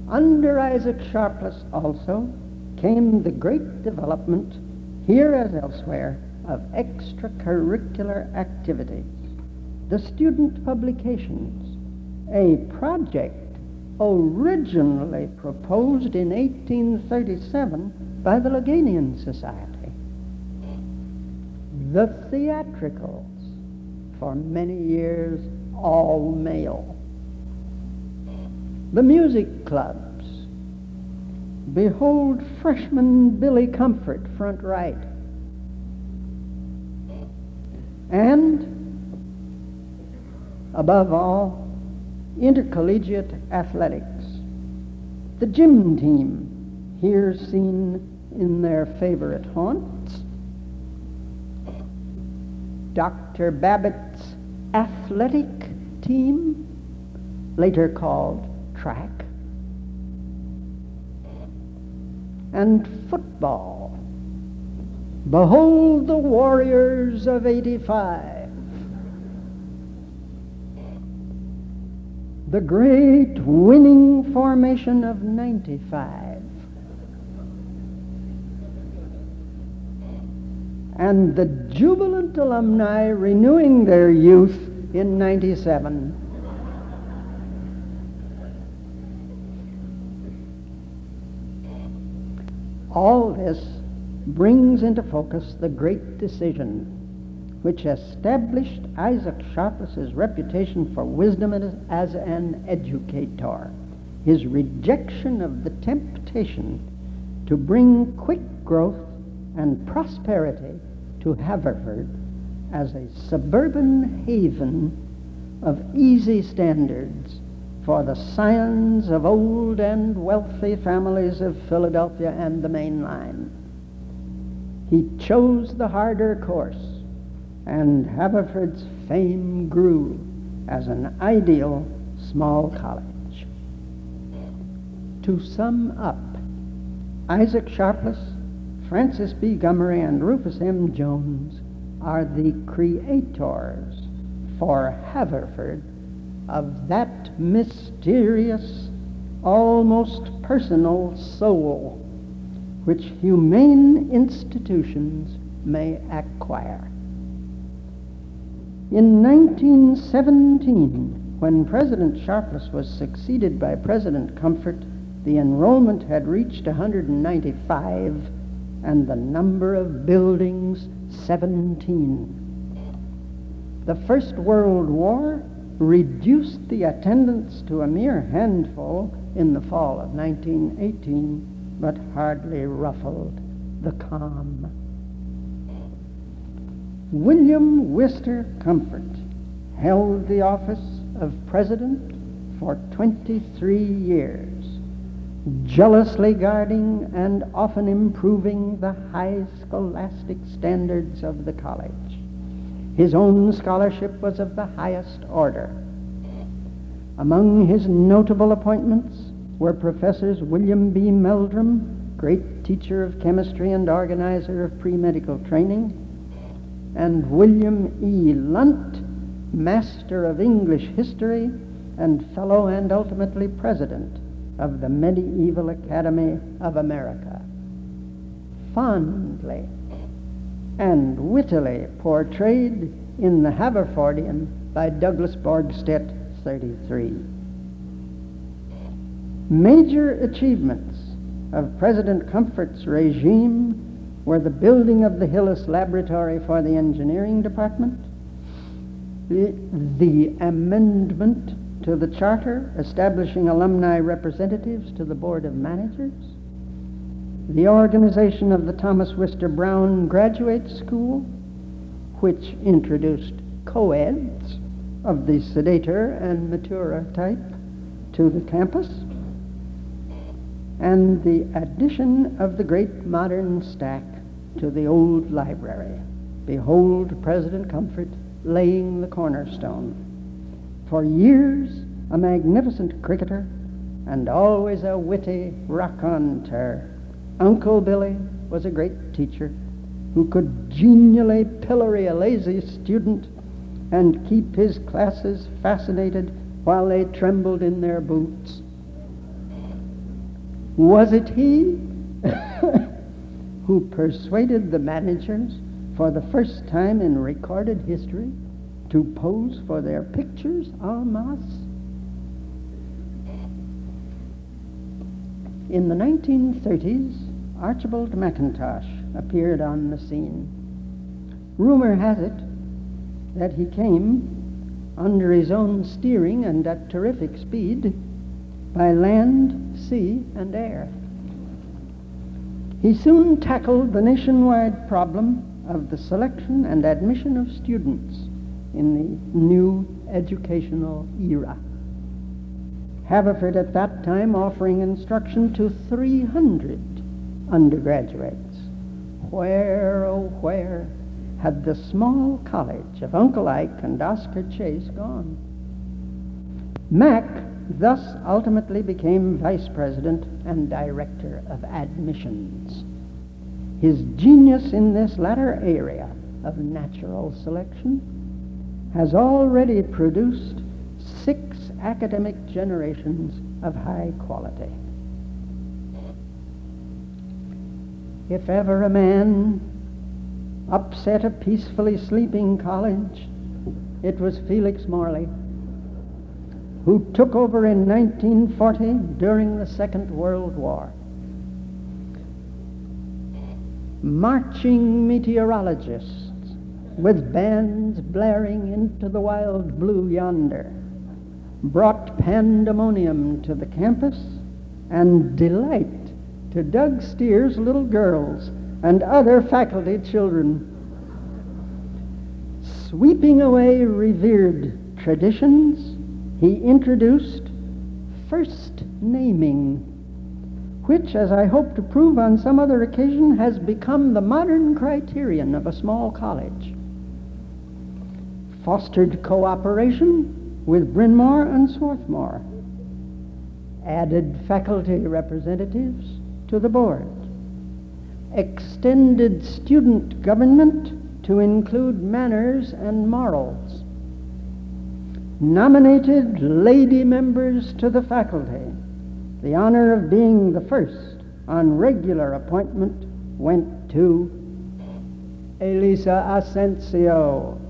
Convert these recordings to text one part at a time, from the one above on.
Under Isaac Sharpless also came the great development, here as elsewhere, of extracurricular activities. The student publications, a project originally proposed in 1837 by the Loganian Society. The theatricals, for many years all male. The music clubs. Behold freshman Billy Comfort, front right. And, above all, intercollegiate athletics. The gym team, here seen in their favorite haunts. Dr. Babbitt's athletic team, later called track. And football. Behold the Warriors of '85. The great winning formation of '95. And the jubilant alumni renewing their youth in '97. All this brings into focus the great decision which established Isaac Sharpless's reputation for wisdom as an educator, his rejection of the temptation to bring quick growth and prosperity to Haverford as a suburban haven of easy standards for the scions of old and wealthy families of Philadelphia and the main line. He chose the harder course, and Haverford's fame grew as an ideal small college. To sum up, Isaac Sharpless, Francis B. Gummery, and Rufus M. Jones are the creators for Haverford of that mysterious, almost personal soul which humane institutions may acquire. In 1917, when President Sharpless was succeeded by President Comfort, the enrollment had reached 195 and the number of buildings 17. The First World War reduced the attendance to a mere handful in the fall of 1918, but hardly ruffled the calm. William Wister Comfort held the office of president for 23 years, jealously guarding and often improving the high scholastic standards of the college. His own scholarship was of the highest order. Among his notable appointments were Professors William B. Meldrum, great teacher of chemistry and organizer of pre-medical training, and William E. Lunt, master of English history and fellow and ultimately president of the Medieval Academy of America. Fondly and wittily portrayed in the Haverfordian by Douglas Borgstedt, 33. Major achievements of President Comfort's regime were the building of the Hillis Laboratory for the Engineering Department, the amendment to the charter establishing alumni representatives to the Board of Managers, the organization of the Thomas Wister Brown Graduate School, which introduced co-eds of the sedator and maturer type to the campus, and the addition of the great modern stack to the old library. Behold President Comfort laying the cornerstone. For years a magnificent cricketer and always a witty raconteur, Uncle Billy was a great teacher who could genially pillory a lazy student and keep his classes fascinated while they trembled in their boots. Was it he who persuaded the managers for the first time in recorded history to pose for their pictures en masse? In the 1930s, Archibald McIntosh appeared on the scene. Rumor has it that he came under his own steering and at terrific speed by land, sea, and air. He soon tackled the nationwide problem of the selection and admission of students in the new educational era. Haverford at that time offering instruction to 300 undergraduates. Where, oh where, had the small college of Uncle Ike and Oscar Chase gone? Mack thus ultimately became vice president and director of admissions. His genius in this latter area of natural selection has already produced 6 academic generations of high quality. If ever a man upset a peacefully sleeping college, it was Felix Morley, who took over in 1940 during the Second World War. Marching meteorologists with bands blaring into the wild blue yonder brought pandemonium to the campus and delight to Doug Steer's little girls and other faculty children. Sweeping away revered traditions, he introduced first naming, which, as I hope to prove on some other occasion, has become the modern criterion of a small college. Fostered cooperation with Bryn Mawr and Swarthmore, added faculty representatives to the board, extended student government to include manners and morals, nominated lady members to the faculty. The honor of being the first on regular appointment went to Elisa Asensio.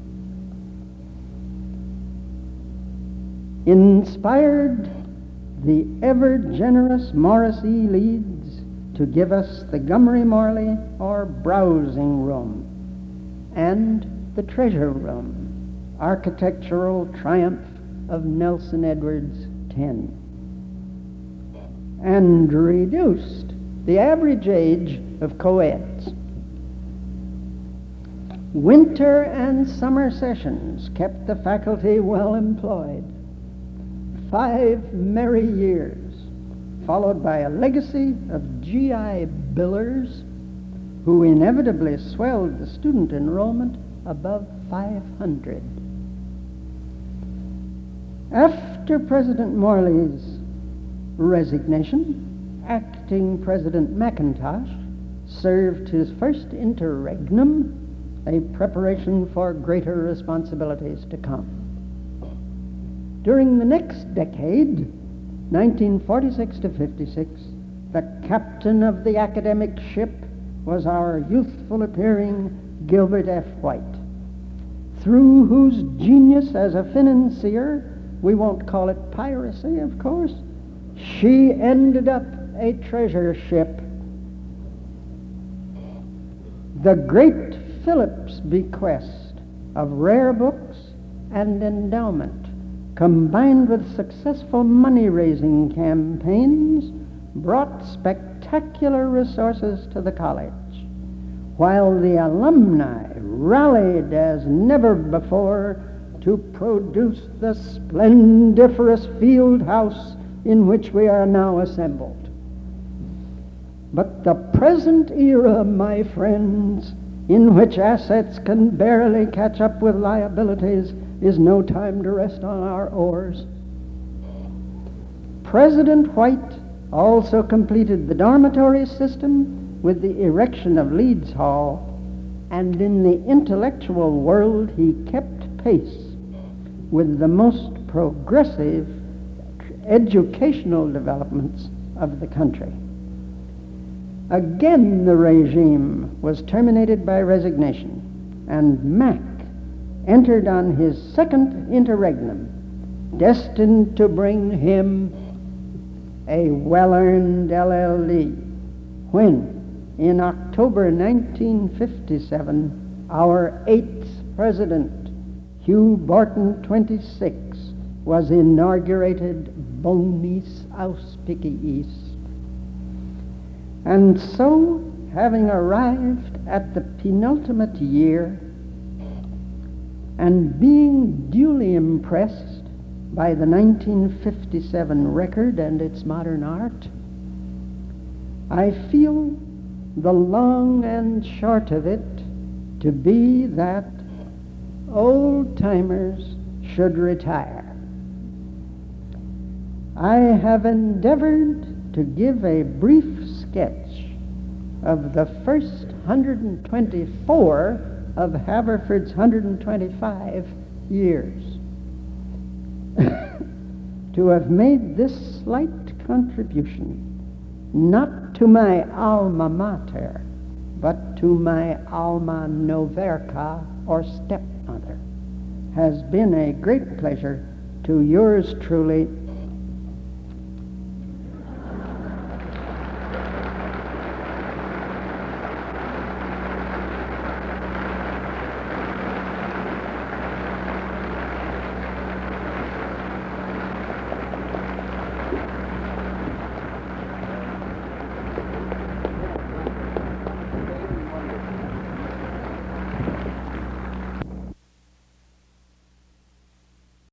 Inspired the ever-generous Morris E. Leeds to give us the Gomery Morley or browsing room and the treasure room, architectural triumph of Nelson Edwards 10, and reduced the average age of co-eds. Winter and summer sessions kept the faculty well employed. 5 merry years, followed by a legacy of G.I. billers who inevitably swelled the student enrollment above 500. After President Morley's resignation, acting President McIntosh served his first interregnum, a preparation for greater responsibilities to come. During the next decade, 1946 to 56, the captain of the academic ship was our youthful appearing Gilbert F. White, through whose genius as a financier, we won't call it piracy, of course, she ended up a treasure ship. The great Phillips bequest of rare books and endowment, combined with successful money-raising campaigns, brought spectacular resources to the college, while the alumni rallied as never before to produce the splendiferous field house in which we are now assembled. But the present era, my friends, in which assets can barely catch up with liabilities, is no time to rest on our oars. President White also completed the dormitory system with the erection of Leeds Hall, and in the intellectual world he kept pace with the most progressive educational developments of the country. Again, the regime was terminated by resignation, and Mack entered on his second interregnum, destined to bring him a well-earned LL.D. when, in October 1957, our 8th president, Hugh Borton 26, was inaugurated bonis auspiciis. And so, having arrived at the penultimate year, and being duly impressed by the 1957 record and its modern art, I feel the long and short of it to be that old-timers should retire. I have endeavored to give a brief sketch of the first 124 of Haverford's 125 years. To have made this slight contribution, not to my alma mater, but to my alma noverca, or stepmother, has been a great pleasure. To yours truly,